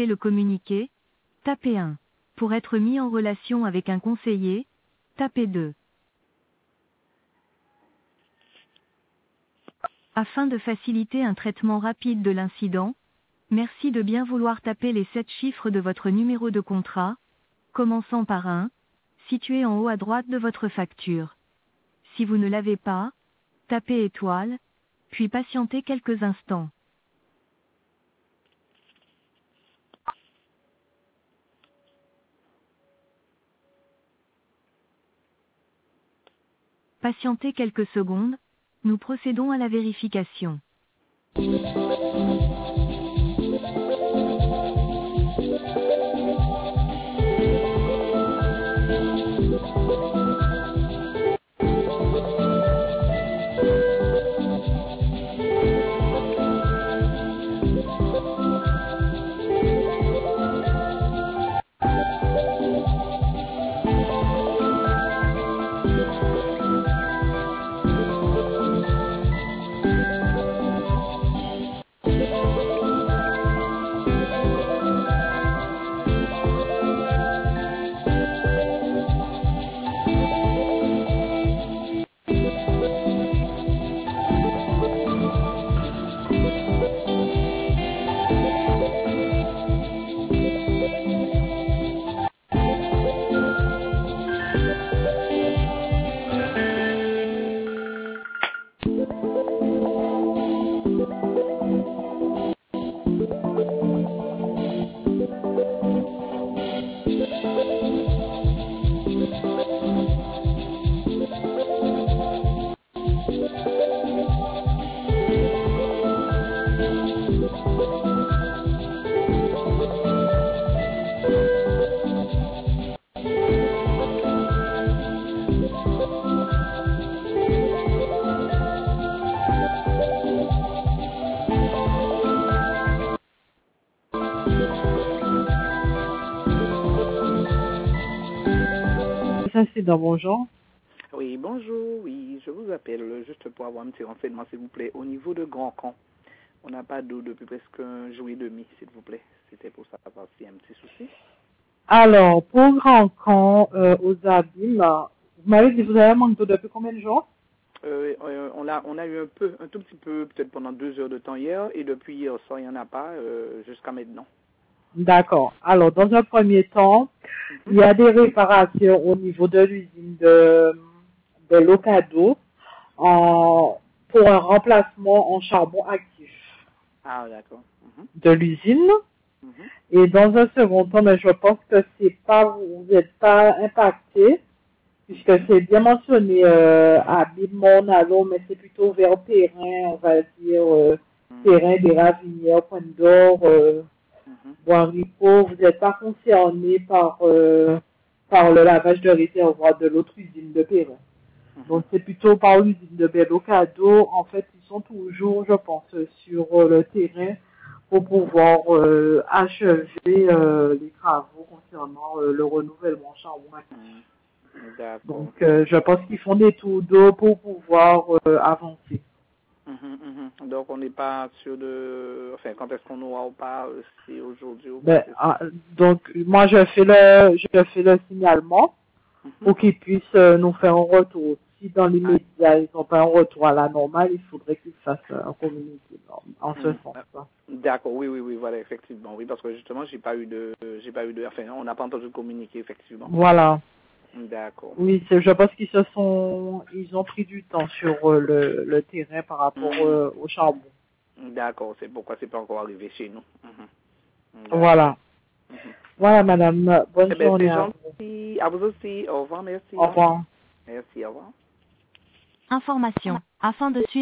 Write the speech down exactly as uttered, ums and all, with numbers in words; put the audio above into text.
souhaitez le communiquer, tapez un. Pour être mis en relation avec un conseiller, tapez deux. Afin de faciliter un traitement rapide de l'incident, merci de bien vouloir taper les sept chiffres de votre numéro de contrat, commençant par un, situé en haut à droite de votre facture. Si vous ne l'avez pas, tapez étoile, puis patientez quelques instants. Patientez quelques secondes, nous procédons à la vérification. Ça, c'est dans mon genre. Oui, bonjour. Oui, je vous appelle juste pour avoir un petit renseignement, s'il vous plaît. Au niveau de Grand Camp, on n'a pas d'eau depuis presque un jour et demi, s'il vous plaît. C'était pour savoir s'il y a un petit souci. Alors, pour Grand Camp, euh, aux Abîmes, vous m'avez dit que vous avez un manque d'eau depuis combien de jours? euh, euh, on, a, on a eu un peu, un tout petit peu, peut-être pendant deux heures de temps hier, et depuis hier soir, il n'y en a pas euh, jusqu'à maintenant. D'accord. Alors, dans un premier temps, mm-hmm. il y a des réparations au niveau de l'usine de, de Locado en, pour un remplacement en charbon actif. Ah, d'accord. Mm-hmm. De l'usine. Mm-hmm. Et dans un second temps, mais je pense que c'est pas, vous n'êtes pas impacté, puisque c'est bien mentionné euh, à Bimon, mais c'est plutôt vers le terrain, on va dire, euh, mm-hmm. terrain des Ravinières, Pointe d'Or, euh, Bois-Rico, vous n'êtes pas concerné par, euh, par le lavage de réservoir de l'autre usine de Perrin. Mm-hmm. Donc c'est plutôt par l'usine de Bellocado. En fait, ils sont toujours, je pense, sur euh, le terrain pour pouvoir euh, achever euh, les travaux concernant euh, le renouvellement charbon actif. Mm-hmm. Donc euh, je pense qu'ils font des tours d'eau pour pouvoir euh, avancer. Mmh, mmh. Donc on n'est pas sûr de, enfin quand est-ce qu'on aura ou pas, euh, si aujourd'hui ou ben, pas. ah, donc moi je fais le, je fais le signalement mmh. pour qu'ils puissent euh, nous faire un retour. Si dans l'immédiat ah. ils n'ont pas un retour à la normale, il faudrait qu'ils fassent un communiqué en, en ce mmh. sens. Ah. D'accord, oui, oui, oui, voilà, effectivement, oui, parce que justement j'ai pas eu de, j'ai pas eu de, enfin on n'a pas entendu communiquer effectivement. Voilà. D'accord. Oui, je pense qu'ils se sont, ils ont pris du temps sur euh, le, le terrain par rapport mmh. euh, au charbon. D'accord, c'est pourquoi c'est pas encore arrivé chez nous. Mmh. Voilà. Mmh. Voilà, madame. Bonne eh ben, journée à vous. À vous aussi. Au revoir, merci. Au revoir. Merci, au revoir. Information. Afin de suivre